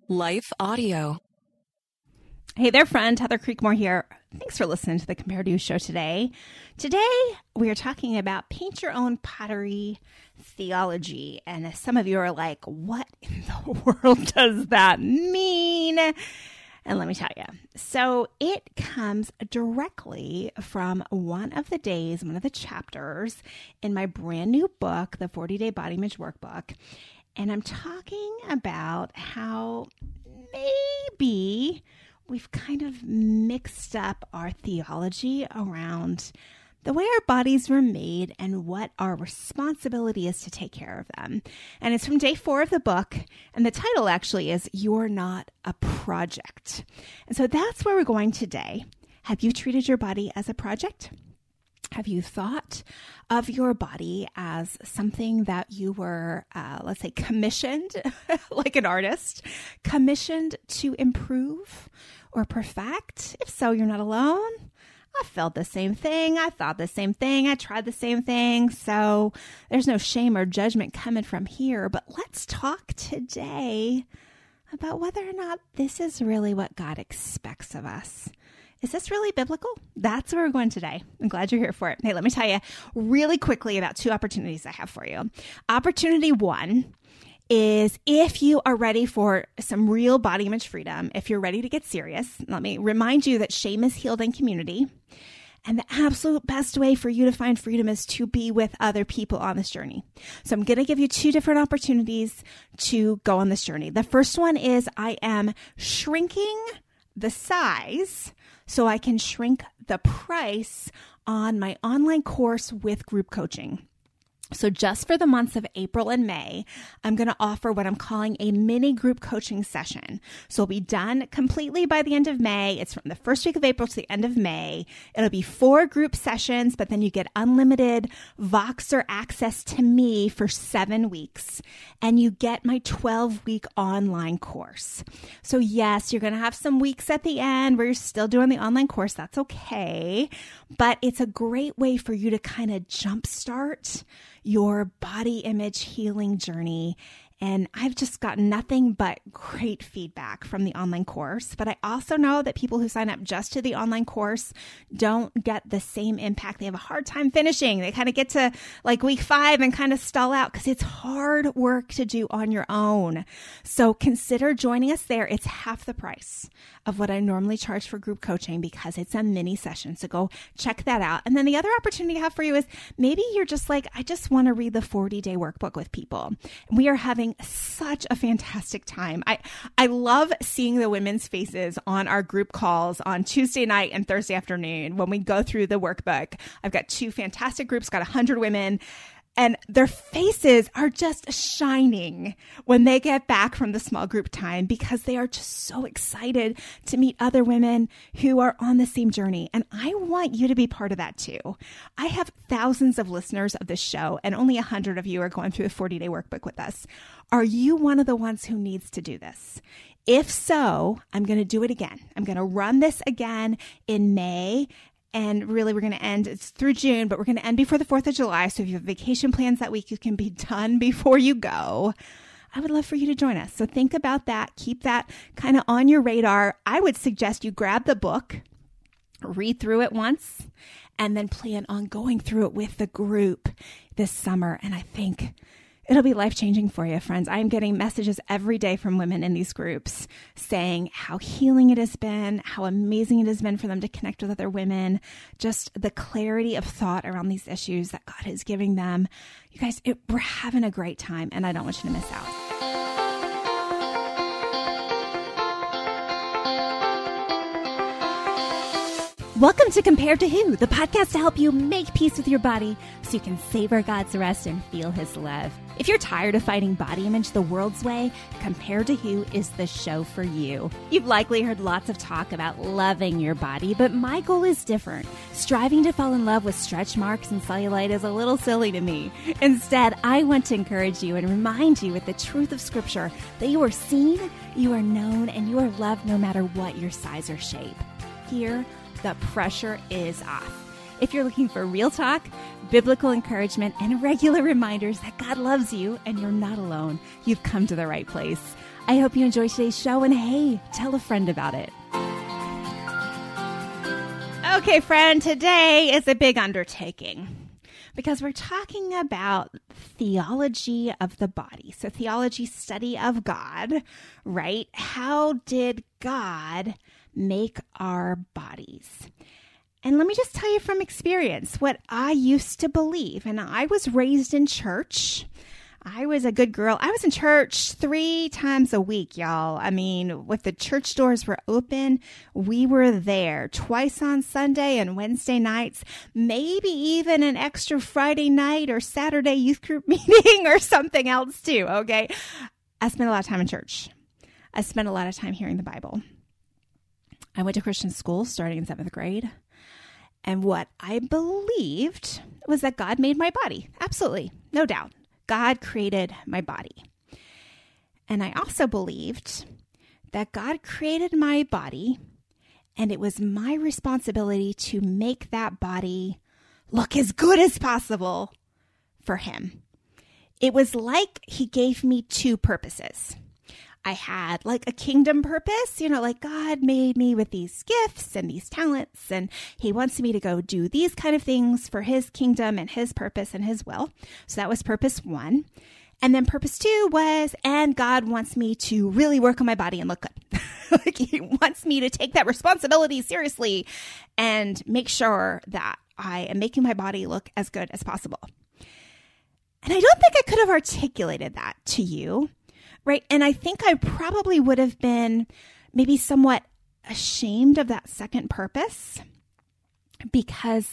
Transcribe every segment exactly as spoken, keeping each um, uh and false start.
Life Audio. Hey there, friend. Heather Creekmore here. Thanks for listening to the Compare To You show today. Today, we are talking about paint your own pottery theology. And some of you are like, what in the world does that mean? And let me tell you. So it comes directly from one of the days, one of the chapters in my brand new book, the forty-day Body Image Workbook. And I'm talking about how maybe we've kind of mixed up our theology around the way our bodies were made and what our responsibility is to take care of them. And it's from day four of the book. And the title actually is You're Not a Project. And so that's where we're going today. Have you treated your body as a project? Have you thought of your body as something that you were, uh, let's say, commissioned, like an artist, commissioned to improve or perfect? If so, you're not alone. I felt the same thing. I thought the same thing. I tried the same thing. So there's no shame or judgment coming from here. But let's talk today about whether or not this is really what God expects of us. Is this really biblical? That's where we're going today. I'm glad you're here for it. Hey, let me tell you really quickly about two opportunities I have for you. Opportunity one is if you are ready for some real body image freedom, if you're ready to get serious, let me remind you that shame is healed in community. And the absolute best way for you to find freedom is to be with other people on this journey. So I'm going to give you two different opportunities to go on this journey. The first one is I am shrinking the size so I can shrink the price on my online course with group coaching. So just for the months of April and May, I'm going to offer what I'm calling a mini group coaching session. So it'll be done completely by the end of May. It's from the first week of April to the end of May. It'll be four group sessions, but then you get unlimited Voxer access to me for seven weeks. And you get my twelve-week online course. So yes, you're going to have some weeks at the end where you're still doing the online course. That's okay. But it's a great way for you to kind of jumpstart your body image healing journey. And I've just gotten nothing but great feedback from the online course. But I also know that people who sign up just to the online course don't get the same impact. They have a hard time finishing. They kind of get to like week five and kind of stall out because it's hard work to do on your own. So consider joining us there. It's half the price of what I normally charge for group coaching because it's a mini session. So go check that out. And then the other opportunity I have for you is maybe you're just like, I just want to read the forty-day workbook with people. We are having such a fantastic time. I, I love seeing the women's faces on our group calls on Tuesday night and Thursday afternoon when we go through the workbook. I've got two fantastic groups, got one hundred women. And their faces are just shining when they get back from the small group time because they are just so excited to meet other women who are on the same journey. And I want you to be part of that too. I have thousands of listeners of this show and only one hundred of you are going through the forty-day workbook with us. Are you one of the ones who needs to do this? If so, I'm going to do it again. I'm going to run this again in May. And really, we're going to end, it's through June, but we're going to end before the fourth of July. So if you have vacation plans that week, you can be done before you go. I would love for you to join us. So think about that. Keep that kind of on your radar. I would suggest you grab the book, read through it once, and then plan on going through it with the group this summer. And I think it'll be life-changing for you, friends. I'm getting messages every day from women in these groups saying how healing it has been, how amazing it has been for them to connect with other women, just the clarity of thought around these issues that God is giving them. You guys, it, we're having a great time, and I don't want you to miss out. Welcome to Compare To Who, the podcast to help you make peace with your body so you can savor God's rest and feel His love. If you're tired of fighting body image the world's way, Compare To Who is the show for you. You've likely heard lots of talk about loving your body, but my goal is different. Striving to fall in love with stretch marks and cellulite is a little silly to me. Instead, I want to encourage you and remind you with the truth of Scripture that you are seen, you are known, and you are loved no matter what your size or shape. Here, the pressure is off. If you're looking for real talk, biblical encouragement, and regular reminders that God loves you and you're not alone, you've come to the right place. I hope you enjoy today's show, and hey, tell a friend about it. Okay, friend, today is a big undertaking because we're talking about theology of the body. So theology, study of God, right? How did God make our bodies? And let me just tell you from experience what I used to believe. And I was raised in church. I was a good girl. I was in church three times a week, y'all. I mean, if the church doors were open, we were there twice on Sunday and Wednesday nights, maybe even an extra Friday night or Saturday youth group meeting or something else too, okay? I spent a lot of time in church. I spent a lot of time hearing the Bible. I went to Christian school starting in seventh grade. And what I believed was that God made my body. Absolutely, no doubt. God created my body. And I also believed that God created my body, and it was my responsibility to make that body look as good as possible for Him. It was like He gave me two purposes. I had like a kingdom purpose, you know, like God made me with these gifts and these talents, and He wants me to go do these kind of things for His kingdom and His purpose and His will. So that was purpose one. And then purpose two was, and God wants me to really work on my body and look good. Like He wants me to take that responsibility seriously and make sure that I am making my body look as good as possible. And I don't think I could have articulated that to you. Right. And I think I probably would have been maybe somewhat ashamed of that second purpose because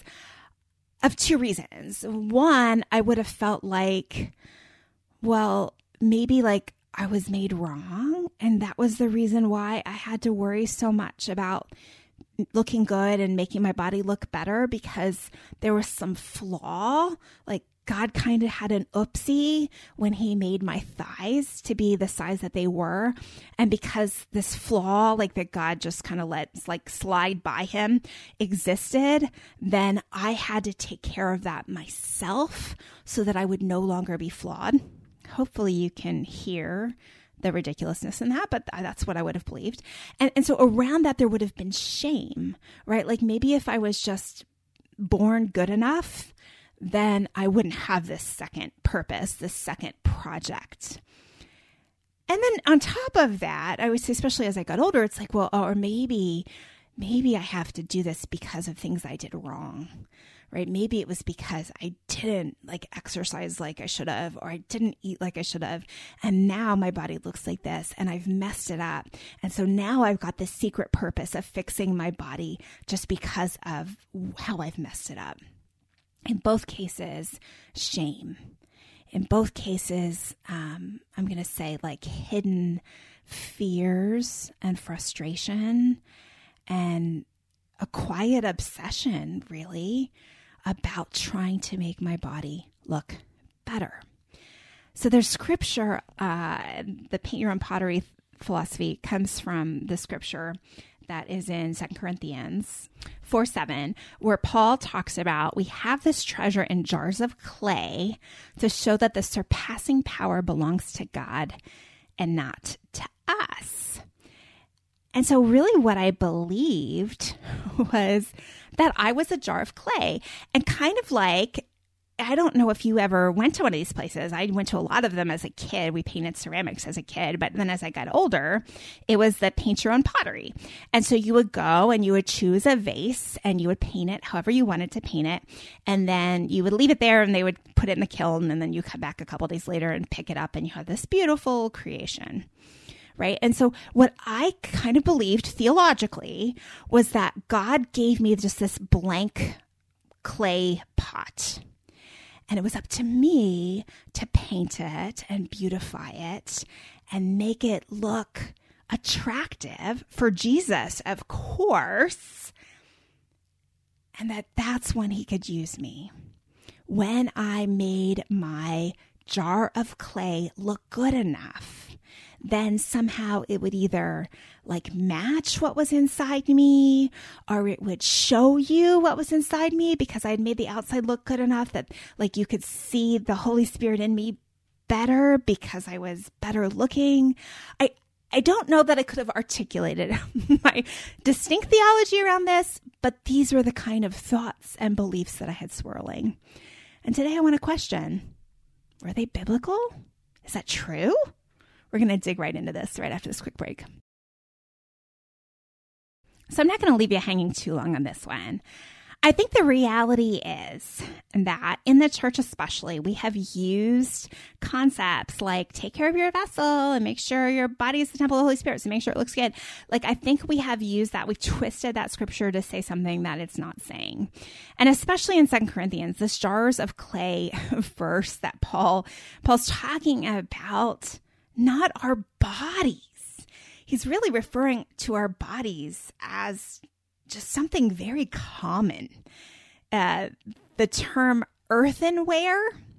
of two reasons. One, I would have felt like, well, maybe like I was made wrong. And that was the reason why I had to worry so much about looking good and making my body look better, because there was some flaw, like God kind of had an oopsie when He made my thighs to be the size that they were. And because this flaw, like that God just kind of lets like slide by Him, existed, then I had to take care of that myself so that I would no longer be flawed. Hopefully you can hear the ridiculousness in that, but that's what I would have believed. And, and so around that, there would have been shame, right? Like maybe if I was just born good enough, then I wouldn't have this second purpose, this second project. And then on top of that, I would say, especially as I got older, it's like, well, or maybe, maybe I have to do this because of things I did wrong, right? Maybe it was because I didn't like exercise like I should have, or I didn't eat like I should have. And now my body looks like this and I've messed it up. And so now I've got this secret purpose of fixing my body just because of how I've messed it up. In both cases, shame. In both cases, um, I'm going to say like hidden fears and frustration and a quiet obsession, really, about trying to make my body look better. So there's scripture, uh, the paint your own pottery philosophy comes from the scripture that is in Second Corinthians four seven, where Paul talks about we have this treasure in jars of clay to show that the surpassing power belongs to God and not to us. And so really what I believed was that I was a jar of clay, and kind of like, I don't know if you ever went to one of these places. I went to a lot of them as a kid. We painted ceramics as a kid. But then as I got older, it was the paint your own pottery. And so you would go and you would choose a vase and you would paint it however you wanted to paint it. And then you would leave it there and they would put it in the kiln. And then you come back a couple days later and pick it up and you have this beautiful creation. Right. And so what I kind of believed theologically was that God gave me just this blank clay pot. And it was up to me to paint it and beautify it and make it look attractive for Jesus, of course. And that that's when He could use me. When I made my jar of clay look good enough, then somehow it would either like match what was inside me, or it would show you what was inside me because I had made the outside look good enough that like you could see the Holy Spirit in me better because I was better looking. I, I don't know that I could have articulated my distinct theology around this, but these were the kind of thoughts and beliefs that I had swirling. And today I want to question, were they biblical? Is that true? We're going to dig right into this right after this quick break. So I'm not going to leave you hanging too long on this one. I think the reality is that in the church especially, we have used concepts like take care of your vessel and make sure your body is the temple of the Holy Spirit, so make sure it looks good. Like I think we have used that. We've twisted that scripture to say something that it's not saying. And especially in Second Corinthians, this jars of clay verse that Paul Paul's talking about, not our bodies. He's really referring to our bodies as just something very common. Uh, the term earthenware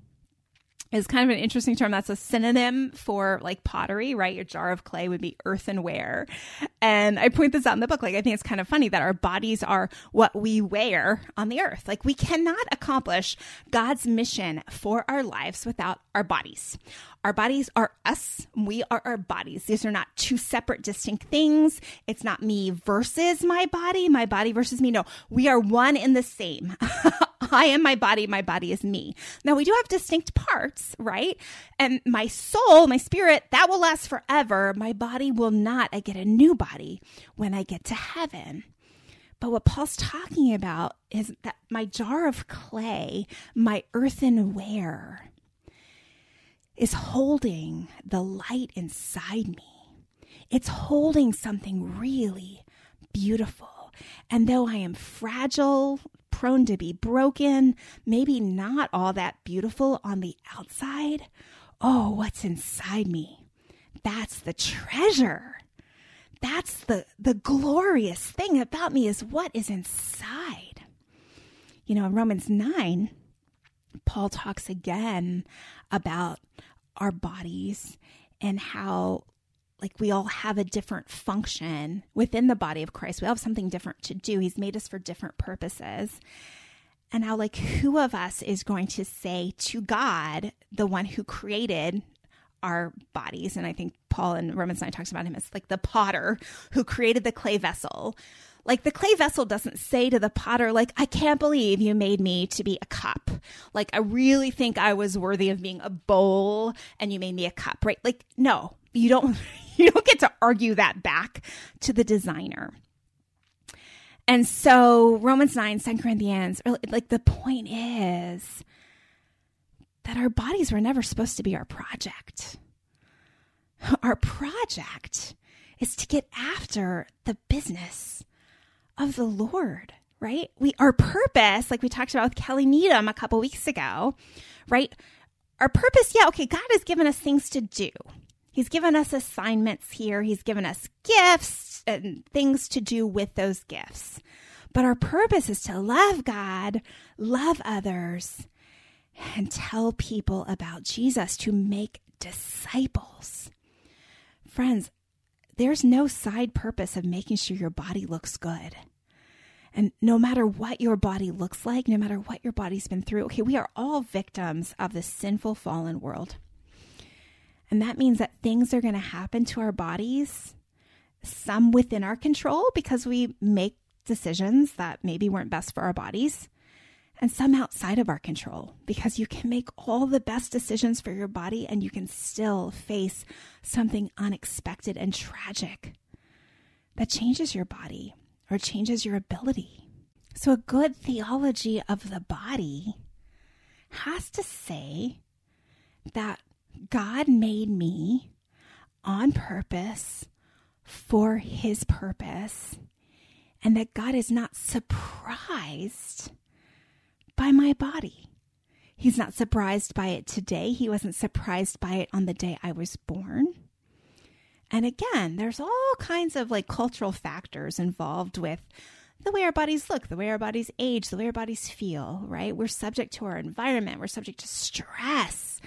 is kind of an interesting term. That's a synonym for like pottery, right? Your jar of clay would be earthenware. And I point this out in the book. Like, I think it's kind of funny that our bodies are what we wear on the earth. Like, we cannot accomplish God's mission for our lives without our bodies. Our bodies are us. We are our bodies. These are not two separate, distinct things. It's not me versus my body, my body versus me. No, we are one in the same. I am my body. My body is me. Now, we do have distinct parts, right? And my soul, my spirit, that will last forever. My body will not. I get a new body when I get to heaven. But what Paul's talking about is that my jar of clay, my earthenware, is holding the light inside me. It's holding something really beautiful. And though I am fragile, prone to be broken, maybe not all that beautiful on the outside, oh, what's inside me? That's the treasure. That's the, the glorious thing about me is what is inside. You know, in Romans nine, Paul talks again about our bodies and how like we all have a different function within the body of Christ. We all have something different to do. He's made us for different purposes. And how like who of us is going to say to God, the one who created our bodies? And I think Paul in Romans nine talks about him as like the potter who created the clay vessel. Like the clay vessel doesn't say to the potter, like, I can't believe you made me to be a cup. Like, I really think I was worthy of being a bowl and you made me a cup, right? Like, no, you don't, you don't get to argue that back to the designer. And so Romans nine, Second Corinthians, like the point is that our bodies were never supposed to be our project. Our project is to get after the business of the Lord, right? We, our purpose, like we talked about with Kelly Needham a couple weeks ago, right? Our purpose, yeah, okay, God has given us things to do. He's given us assignments here. He's given us gifts and things to do with those gifts. But our purpose is to love God, love others, and tell people about Jesus, to make disciples. Friends, there's no side purpose of making sure your body looks good. And no matter what your body looks like, no matter what your body's been through, okay, we are all victims of this sinful, fallen world. And that means that things are going to happen to our bodies, some within our control because we make decisions that maybe weren't best for our bodies, and some outside of our control because you can make all the best decisions for your body and you can still face something unexpected and tragic that changes your body or changes your ability. So a good theology of the body has to say that God made me on purpose for his purpose, and that God is not surprised by my body. He's not surprised by it today. He wasn't surprised by it on the day I was born. And again, there's all kinds of like cultural factors involved with the way our bodies look, the way our bodies age, the way our bodies feel, right? We're subject to our environment. We're subject to stress.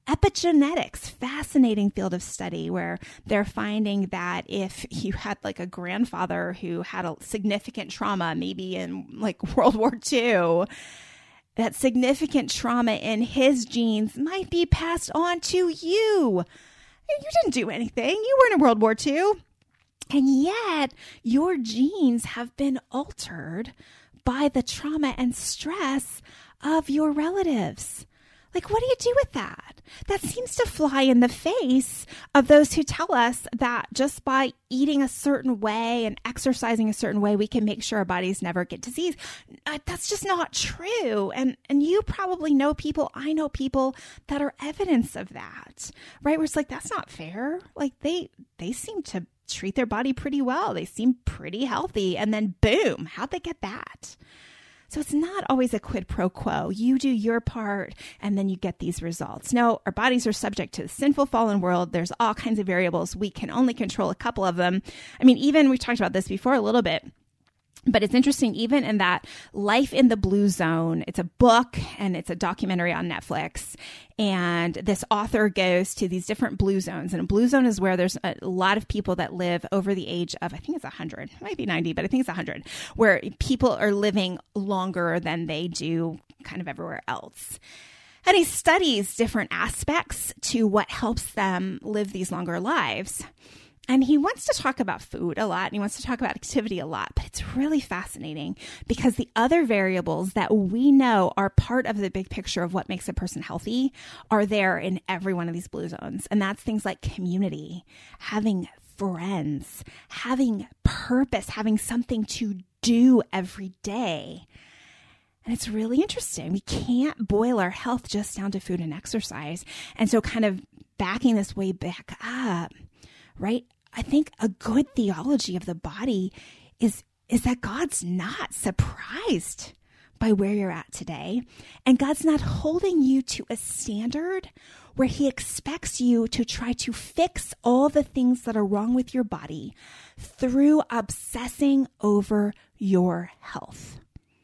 Epigenetics, fascinating field of study where they're finding that if you had like a grandfather who had a significant trauma, maybe in like World War Two, that significant trauma in his genes might be passed on to you. You didn't do anything. You weren't in World War Two. And yet your genes have been altered by the trauma and stress of your relatives. Like, what do you do with that? That seems to fly in the face of those who tell us that just by eating a certain way and exercising a certain way, we can make sure our bodies never get disease. Uh, that's just not true. And and you probably know people, I know people that are evidence of that, right? Where it's like, that's not fair. Like they they seem to treat their body pretty well. They seem pretty healthy. And then boom, how'd they get that? So it's not always a quid pro quo. You do your part and then you get these results. No, our bodies are subject to the sinful fallen world. There's all kinds of variables. We can only control a couple of them. I mean, even we talked about this before a little bit. But it's interesting, even in that Life in the Blue Zone, it's a book and it's a documentary on Netflix. And this author goes to these different blue zones. And a blue zone is where there's a lot of people that live over the age of, I think it's one hundred, it might be ninety, but I think it's one hundred, where people are living longer than they do kind of everywhere else. And he studies different aspects to what helps them live these longer lives. And he wants to talk about food a lot and he wants to talk about activity a lot, but it's really fascinating because the other variables that we know are part of the big picture of what makes a person healthy are there in every one of these blue zones. And that's things like community, having friends, having purpose, having something to do every day. And it's really interesting. We can't boil our health just down to food and exercise. And so kind of backing this way back up, right? I think a good theology of the body is, is that God's not surprised by where you're at today. And God's not holding you to a standard where he expects you to try to fix all the things that are wrong with your body through obsessing over your health.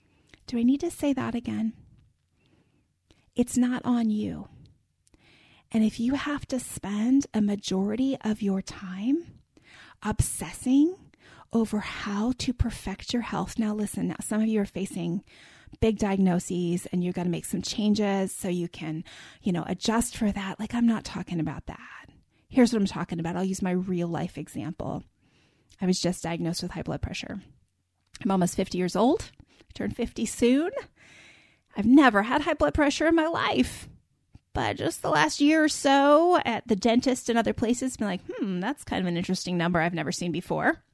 Do I need to say that again? It's not on you. And if you have to spend a majority of your time obsessing over how to perfect your health. Now, listen, now some of you are facing big diagnoses and you've got to make some changes so you can, you know, adjust for that. Like, I'm not talking about that. Here's what I'm talking about. I'll use my real life example. I was just diagnosed with high blood pressure. I'm almost fifty years old. I turn fifty soon. I've never had high blood pressure in my life. But just the last year or so at the dentist and other places, been like, hmm, that's kind of an interesting number I've never seen before. And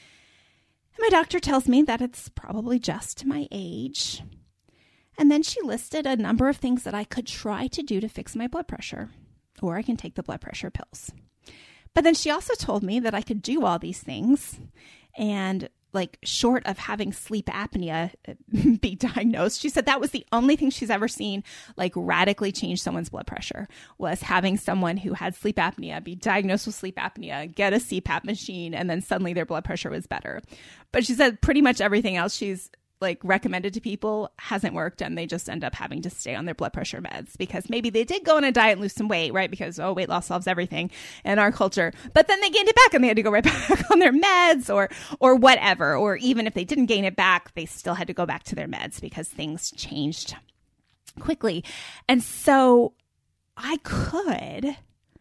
my doctor tells me that it's probably just my age. And then she listed a number of things that I could try to do to fix my blood pressure, or I can take the blood pressure pills. But then she also told me that I could do all these things and like short of having sleep apnea be diagnosed. She said that was the only thing she's ever seen like radically change someone's blood pressure was having someone who had sleep apnea be diagnosed with sleep apnea, get a C PAP machine, and then suddenly their blood pressure was better. But she said pretty much everything else she's like recommended to people hasn't worked, and they just end up having to stay on their blood pressure meds because maybe they did go on a diet and lose some weight, right? Because, oh, weight loss solves everything in our culture. But then they gained it back and they had to go right back on their meds or or whatever. Or even if they didn't gain it back, they still had to go back to their meds because things changed quickly. And so I could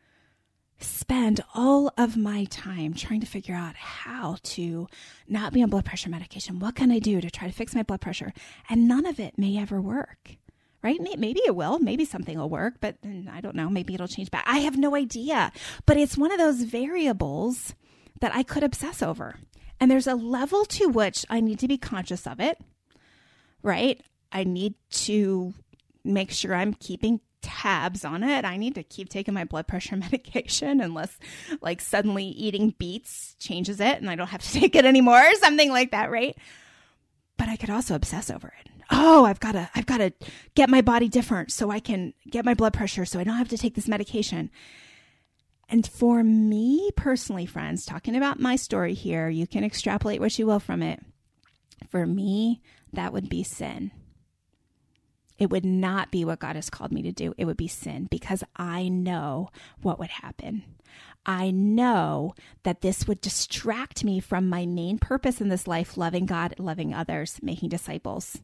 spend all of my time trying to figure out how to not be on blood pressure medication. What can I do to try to fix my blood pressure? And none of it may ever work, right? Maybe it will. Maybe something will work, but I don't know. Maybe it'll change back. I have no idea. But it's one of those variables that I could obsess over. And there's a level to which I need to be conscious of it, right? I need to make sure I'm keeping tabs on it. I need to keep taking my blood pressure medication unless like suddenly eating beets changes it and I don't have to take it anymore or something like that, right? But I could also obsess over it. Oh, I've got to, I've got to get my body different so I can get my blood pressure so I don't have to take this medication. And for me personally, friends, talking about my story here, you can extrapolate what you will from it. For me, that would be sin. It would not be what God has called me to do. It would be sin, because I know what would happen. I know that this would distract me from my main purpose in this life, loving God, loving others, making disciples.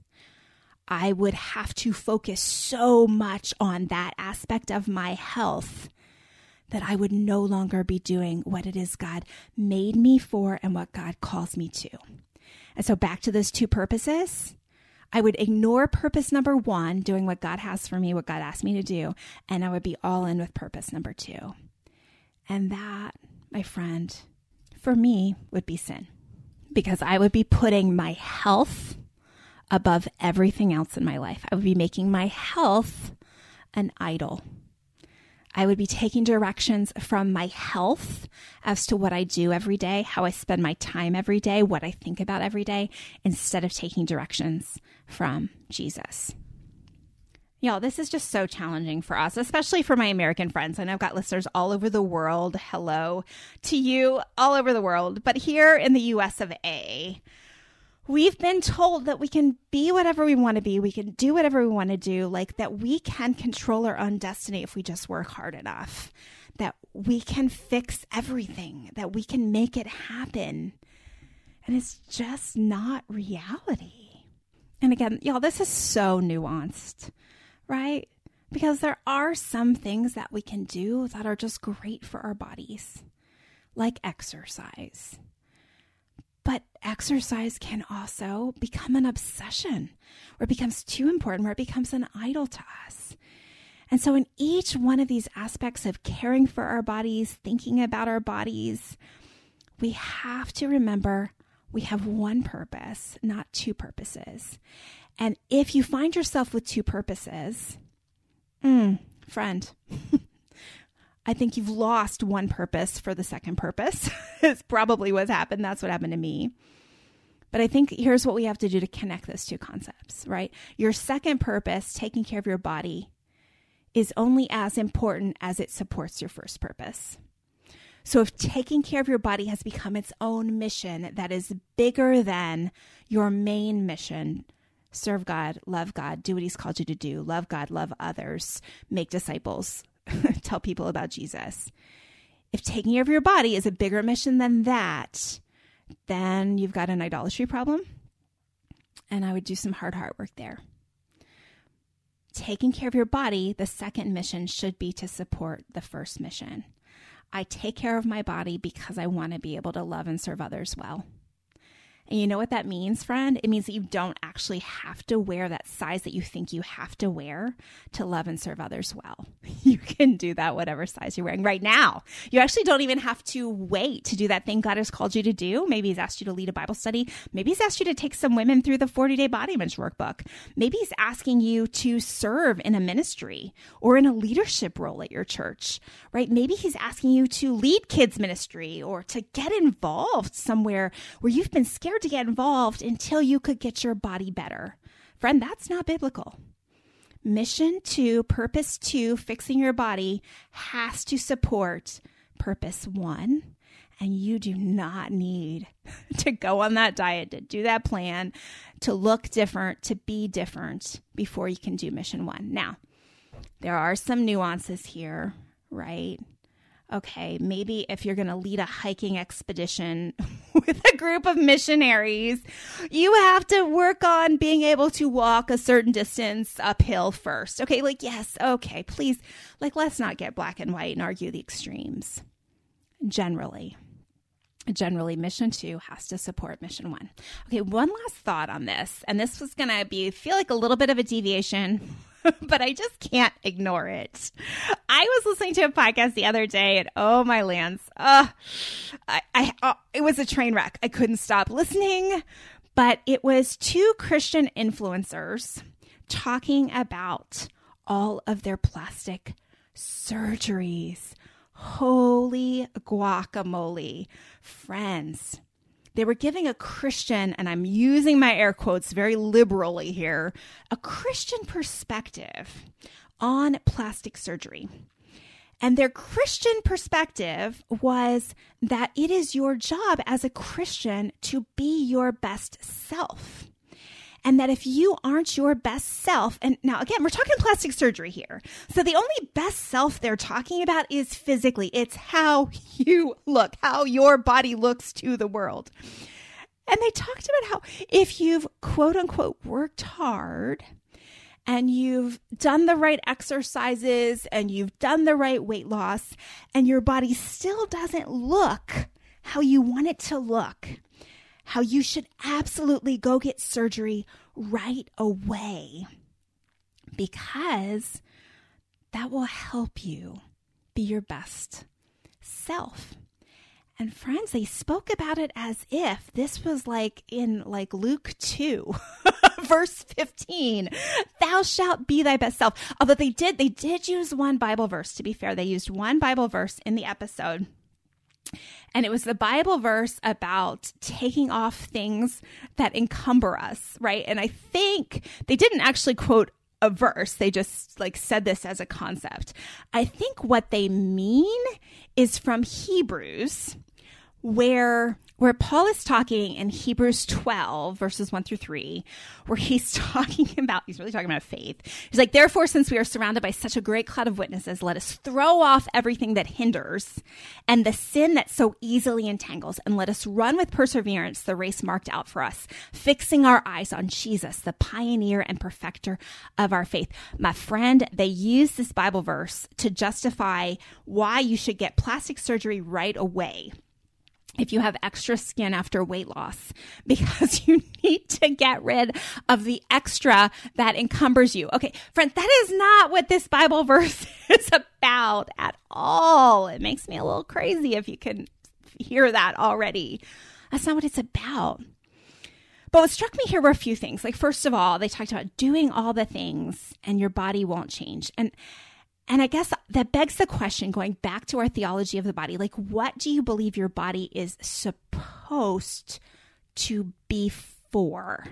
I would have to focus so much on that aspect of my health that I would no longer be doing what it is God made me for and what God calls me to. And so back to those two purposes, I would ignore purpose number one, doing what God has for me, what God asked me to do, and I would be all in with purpose number two. And that, my friend, for me would be sin, because I would be putting my health above everything else in my life. I would be making my health an idol. I would be taking directions from my health as to what I do every day, how I spend my time every day, what I think about every day, instead of taking directions from Jesus. Y'all, this is just so challenging for us, especially for my American friends. I know I've got listeners all over the world. Hello to you all over the world. But here in the U S of A, we've been told that we can be whatever we want to be. We can do whatever we want to do, like that we can control our own destiny if we just work hard enough, that we can fix everything, that we can make it happen. And it's just not reality. And again, y'all, this is so nuanced, right? Because there are some things that we can do that are just great for our bodies, like exercise. But exercise can also become an obsession, where it becomes too important, where it becomes an idol to us. And so in each one of these aspects of caring for our bodies, thinking about our bodies, we have to remember we have one purpose, not two purposes. And if you find yourself with two purposes, mm, friend, I think you've lost one purpose for the second purpose. It's probably what's happened. That's what happened to me. But I think here's what we have to do to connect those two concepts, right? Your second purpose, taking care of your body, is only as important as it supports your first purpose. So if taking care of your body has become its own mission that is bigger than your main mission, serve God, love God, do what he's called you to do, love God, love others, make disciples, tell people about Jesus. If taking care of your body is a bigger mission than that, then you've got an idolatry problem. And I would do some hard heart work there. Taking care of your body, the second mission should be to support the first mission. I take care of my body because I want to be able to love and serve others well. And you know what that means, friend? It means that you don't actually have to wear that size that you think you have to wear to love and serve others well. You can do that whatever size you're wearing right now. You actually don't even have to wait to do that thing God has called you to do. Maybe he's asked you to lead a Bible study. Maybe he's asked you to take some women through the forty-day body image workbook. Maybe he's asking you to serve in a ministry or in a leadership role at your church, right? Maybe he's asking you to lead kids ministry or to get involved somewhere where you've been scared to get involved until you could get your body better. Friend, that's not biblical. Mission two, purpose two, fixing your body has to support purpose one. And you do not need to go on that diet, to do that plan, to look different, to be different before you can do mission one. Now, there are some nuances here, right? Okay, maybe if you're going to lead a hiking expedition with a group of missionaries, you have to work on being able to walk a certain distance uphill first. Okay, like, yes, okay, please, like, let's not get black and white and argue the extremes. Generally, generally, mission two has to support mission one. Okay, one last thought on this, and this was going to be, feel like a little bit of a deviation, but I just can't ignore it. I was listening to a podcast the other day, and oh my lands, uh, I, I, uh, it was a train wreck. I couldn't stop listening, but it was two Christian influencers talking about all of their plastic surgeries. Holy guacamole, friends. They were giving a Christian, and I'm using my air quotes very liberally here, a Christian perspective on plastic surgery. And their Christian perspective was that it is your job as a Christian to be your best self. And that if you aren't your best self, and now again, we're talking plastic surgery here. So the only best self they're talking about is physically. It's how you look, how your body looks to the world. And they talked about how if you've quote unquote worked hard and you've done the right exercises and you've done the right weight loss and your body still doesn't look how you want it to look, how you should absolutely go get surgery right away, because that will help you be your best self. And friends, they spoke about it as if this was like in like Luke two, verse fifteen, thou shalt be thy best self. Although they did, they did use one Bible verse, to be fair. They used one Bible verse in the episode. And it was the Bible verse about taking off things that encumber us, right? And I think they didn't actually quote a verse. They just like said this as a concept. I think what they mean is from Hebrews, where where Paul is talking in Hebrews twelve, verses one through three, where he's talking about, he's really talking about faith. He's like, therefore, since we are surrounded by such a great cloud of witnesses, let us throw off everything that hinders and the sin that so easily entangles, and let us run with perseverance the race marked out for us, fixing our eyes on Jesus, the pioneer and perfecter of our faith. My friend, they use this Bible verse to justify why you should get plastic surgery right away if you have extra skin after weight loss, because you need to get rid of the extra that encumbers you. Okay, friend, that is not what this Bible verse is about at all. It makes me a little crazy if you can hear that already. That's not what it's about. But what struck me here were a few things. Like, first of all, they talked about doing all the things and your body won't change. And And I guess that begs the question, going back to our theology of the body, like, what do you believe your body is supposed to be for?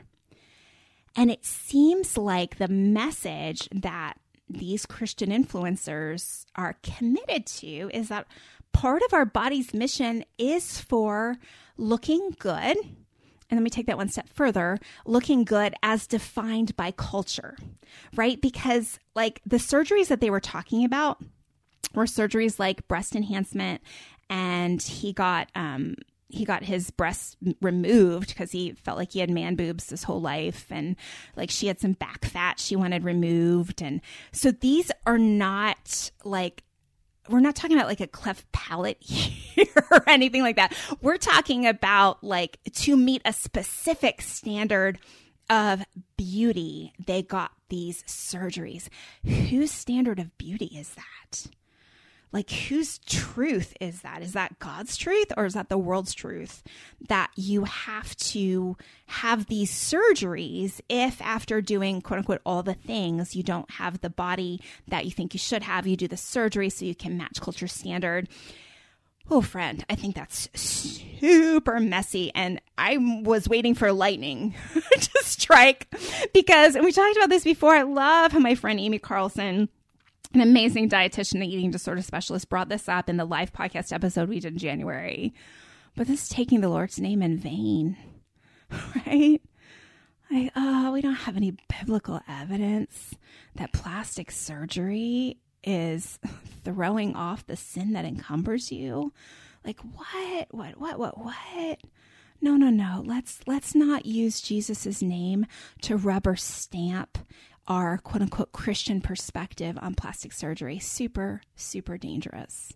And it seems like the message that these Christian influencers are committed to is that part of our body's mission is for looking good. And let me take that one step further, looking good as defined by culture, right? Because like the surgeries that they were talking about were surgeries like breast enhancement, and he got um, he got his breasts removed because he felt like he had man boobs his whole life, and like she had some back fat she wanted removed. And so these are not like, we're not talking about like a cleft palate here or anything like that. We're talking about like to meet a specific standard of beauty, they got these surgeries. Whose standard of beauty is that? Like, whose truth is that? Is that God's truth, or is that the world's truth? That you have to have these surgeries if after doing, quote unquote, all the things, you don't have the body that you think you should have. You do the surgery so you can match culture standard. Oh, friend, I think that's super messy. And I was waiting for lightning to strike because, and we talked about this before, I love how my friend Amy Carlson, an amazing dietitian and eating disorder specialist, brought this up in the live podcast episode we did in January. But this is taking the Lord's name in vain, right? Like, oh, we don't have any biblical evidence that plastic surgery is throwing off the sin that encumbers you. Like, what, what, what, what, what? No, no, no. Let's, let's not use Jesus's name to rubber stamp our quote unquote Christian perspective on plastic surgery. Super, super dangerous.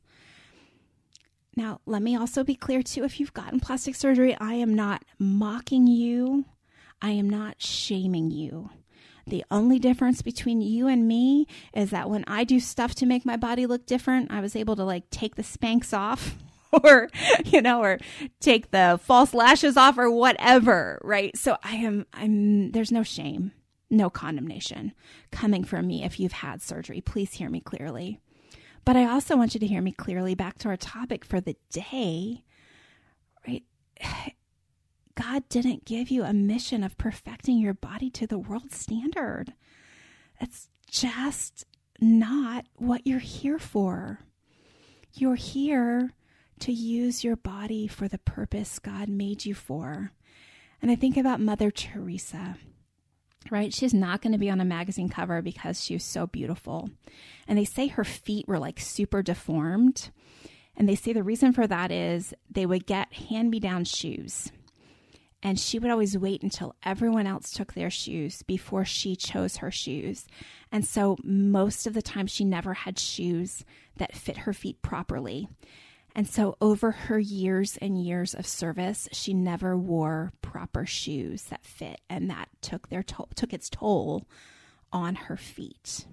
Now, let me also be clear too, if you've gotten plastic surgery, I am not mocking you. I am not shaming you. The only difference between you and me is that when I do stuff to make my body look different, I was able to like take the Spanx off or, you know, or take the false lashes off or whatever, right? So I am, I'm, there's no shame. No condemnation coming from me if you've had surgery. Please hear me clearly. But I also want you to hear me clearly back to our topic for the day, right? God didn't give you a mission of perfecting your body to the world standard. That's just not what you're here for. You're here to use your body for the purpose God made you for. And I think about Mother Teresa. right? She's not going to be on a magazine cover because she was so beautiful. And they say her feet were like super deformed. And they say the reason for that is they would get hand-me-down shoes. And she would always wait until everyone else took their shoes before she chose her shoes. And so most of the time she never had shoes that fit her feet properly. And so over her years and years of service, she never wore proper shoes that fit. And that took their to- took its toll on her feet.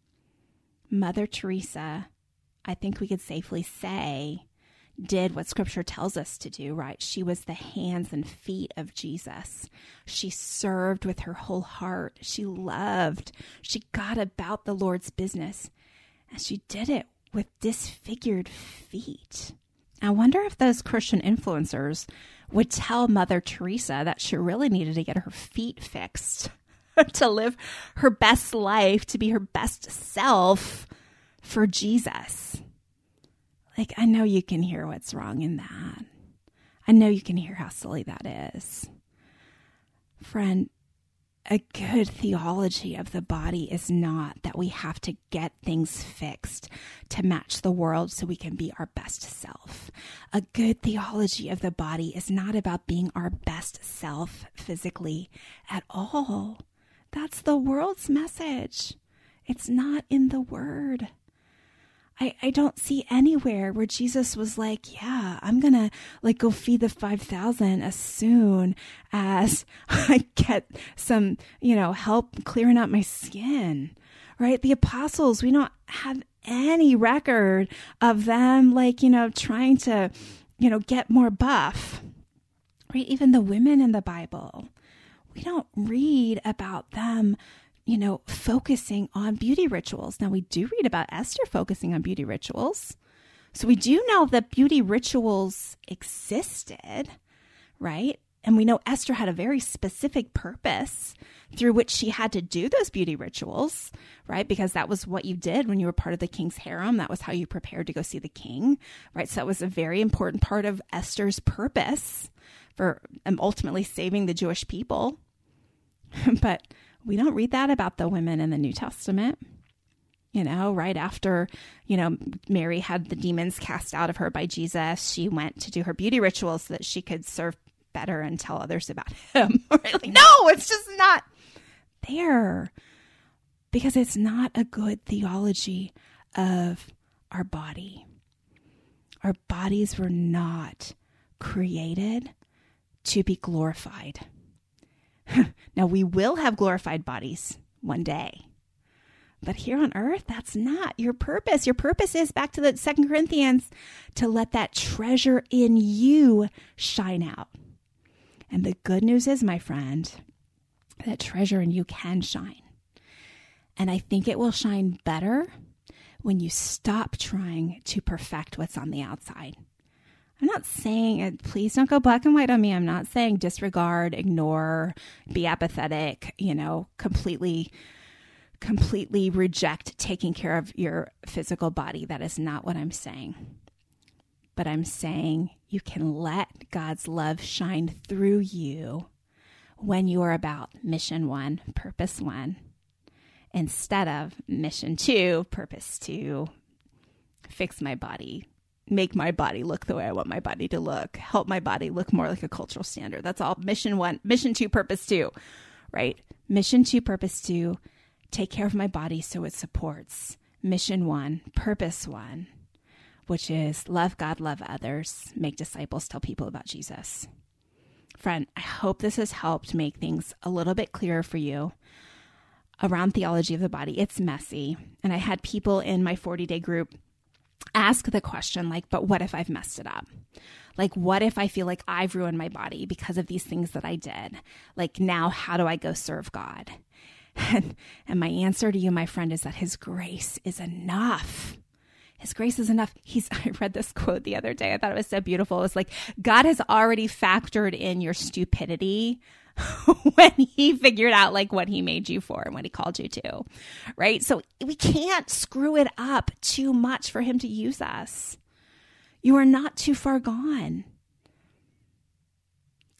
Mother Teresa, I think we could safely say, did what Scripture tells us to do, right? She was the hands and feet of Jesus. She served with her whole heart. She loved. She got about the Lord's business. And she did it with disfigured feet. I wonder if those Christian influencers would tell Mother Teresa that she really needed to get her feet fixed to live her best life, to be her best self for Jesus. Like, I know you can hear what's wrong in that. I know you can hear how silly that is. Friend, a good theology of the body is not that we have to get things fixed to match the world so we can be our best self. A good theology of the body is not about being our best self physically at all. That's the world's message. It's not in the Word. I, I don't see anywhere where Jesus was like, yeah, I'm going to like go feed the five thousand as soon as I get some, you know, help clearing up my skin, right? The apostles, we don't have any record of them like, you know, trying to, you know, get more buff, right? Even the women in the Bible, we don't read about them, you know, focusing on beauty rituals. Now, we do read about Esther focusing on beauty rituals. So we do know that beauty rituals existed, right? And we know Esther had a very specific purpose through which she had to do those beauty rituals, right? Because that was what you did when you were part of the king's harem. That was how you prepared to go see the king, right? So that was a very important part of Esther's purpose for um, ultimately saving the Jewish people. But we don't read that about the women in the New Testament. You know, right after, you know, Mary had the demons cast out of her by Jesus, she went to do her beauty rituals so that she could serve better and tell others about him. Like, no, it's just not there because it's not a good theology of our body. Our bodies were not created to be glorified. Now, we will have glorified bodies one day. But here on earth, that's not your purpose. Your purpose is, back to the Second Corinthians, to let that treasure in you shine out. And the good news is, my friend, that treasure in you can shine. And I think it will shine better when you stop trying to perfect what's on the outside. I'm not saying, please don't go black and white on me. I'm not saying disregard, ignore, be apathetic, you know, completely, completely reject taking care of your physical body. That is not what I'm saying. But I'm saying you can let God's love shine through you when you are about mission one, purpose one, instead of mission two, purpose two, fix my body, make my body look the way I want my body to look, help my body look more like a cultural standard. That's all. Mission one, mission two, purpose two, right? Mission two, purpose two, take care of my body so it supports mission one, purpose one, which is love God, love others, make disciples, tell people about Jesus. Friend, I hope this has helped make things a little bit clearer for you around theology of the body. It's messy. And I had people in my forty-day group ask the question, like, but what if I've messed it up? Like, what if I feel like I've ruined my body because of these things that I did? Like, now how do I go serve God? And, and my answer to you, my friend, is that His grace is enough. His grace is enough. He's, I read this quote the other day. I thought it was so beautiful. It was like, God has already factored in your stupidity when He figured out like what He made you for and what He called you to, right? So we can't screw it up too much for Him to use us. You are not too far gone.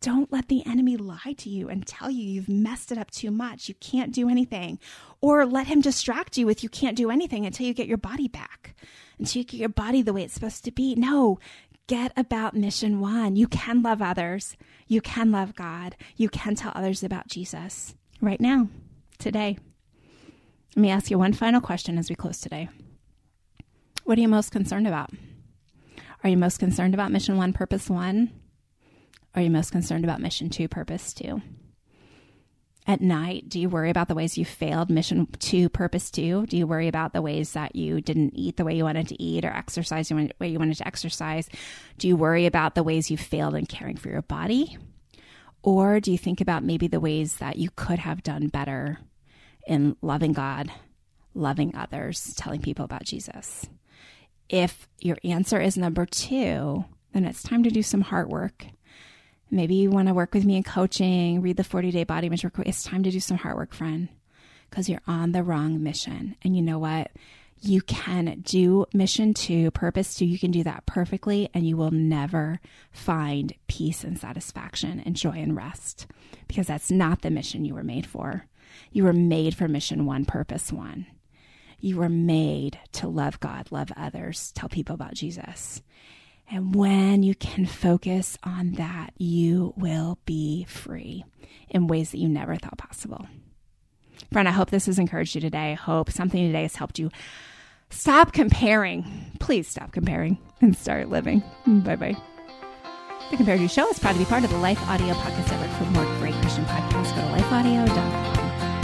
Don't let the enemy lie to you and tell you you've messed it up too much. You can't do anything. Or let him distract you with you can't do anything until you get your body back, until you get your body the way it's supposed to be. No, get about mission one. You can love others. You can love God. You can tell others about Jesus right now, today. Let me ask you one final question as we close today. What are you most concerned about? Are you most concerned about mission one, purpose one? Or are you most concerned about mission two, purpose two? At night, do you worry about the ways you failed mission two, purpose two? Do you worry about the ways that you didn't eat the way you wanted to eat or exercise the way you wanted to exercise? Do you worry about the ways you failed in caring for your body? Or do you think about maybe the ways that you could have done better in loving God, loving others, telling people about Jesus? If your answer is number two, then it's time to do some heart work. Maybe you want to work with me in coaching, read the forty-day body image work. It's time to do some heart work, friend, because you're on the wrong mission. And you know what? You can do mission two, purpose two. You can do that perfectly, and you will never find peace and satisfaction and joy and rest, because that's not the mission you were made for. You were made for mission one, purpose one. You were made to love God, love others, tell people about Jesus. And when you can focus on that, you will be free in ways that you never thought possible. Friend, I hope this has encouraged you today. I hope something today has helped you stop comparing. Please stop comparing and start living. Bye-bye. The Compared You Show is proud to be part of the Life Audio Podcast Network. For more great Christian podcasts, go to life audio dot com.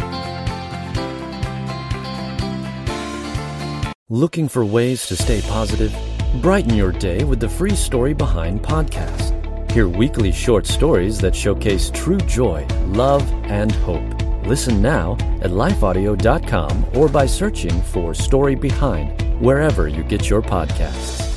Looking for ways to stay positive? Brighten your day with the Free Story Behind podcast. Hear weekly short stories that showcase true joy, love, and hope. Listen now at life audio dot com or by searching for Story Behind wherever you get your podcasts.